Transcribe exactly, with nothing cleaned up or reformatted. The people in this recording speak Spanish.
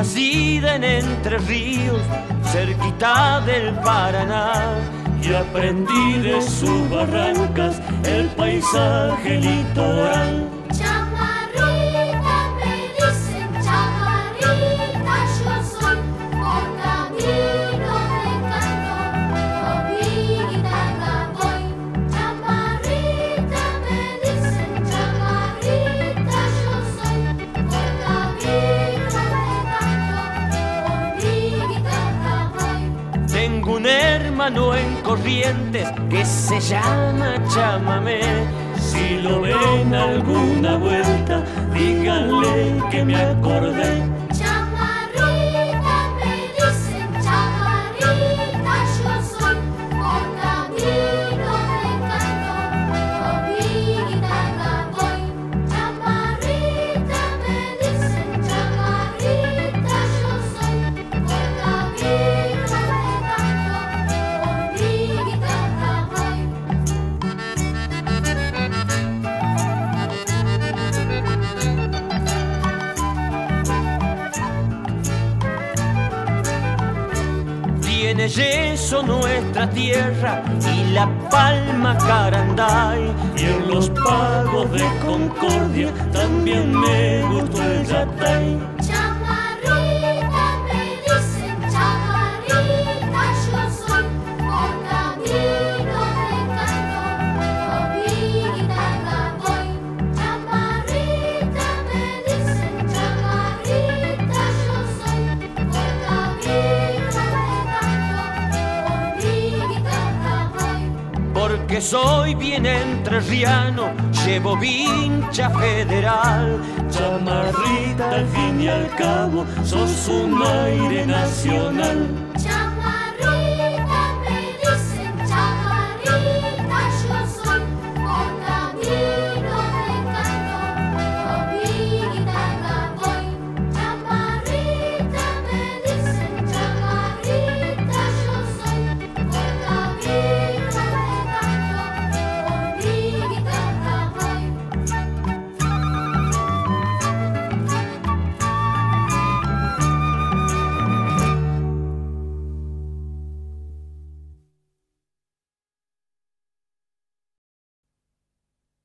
nacida en Entre Ríos, cerquita del Paraná, y aprendí de sus barrancas el paisaje litoral. Chamarrita me dicen, chamarrita yo soy, por camino de canto, con mi guitarra voy. Chamarrita me dicen, chamarrita yo soy, por camino de canto, con mi guitarra voy. Tengo un hermano en Corrientes que se llama Chamamé. Si lo ven alguna vuelta, díganle que me acordé. Chamarrita me dicen, chamarrita yo soy, por camino de canto, con mi guitarra voy. Chamarrita me dicen, chamarrita yo soy, por camino de canto, con mi guitarra voy. Tiene yeso nuestra tierra y la palma Caranday, y en los pagos de Concordia también me gustó el yatay. Chamarrita me dicen, chamarrita yo soy, por camino de canto, con mi guitarra voy. Chamarrita me dicen, chamarrita yo soy, por camino de canto, con mi guitarra voy. Porque soy bien entrerriano, llevo vincha federal. Chamarrita, al fin y al cabo, sos un aire nacional.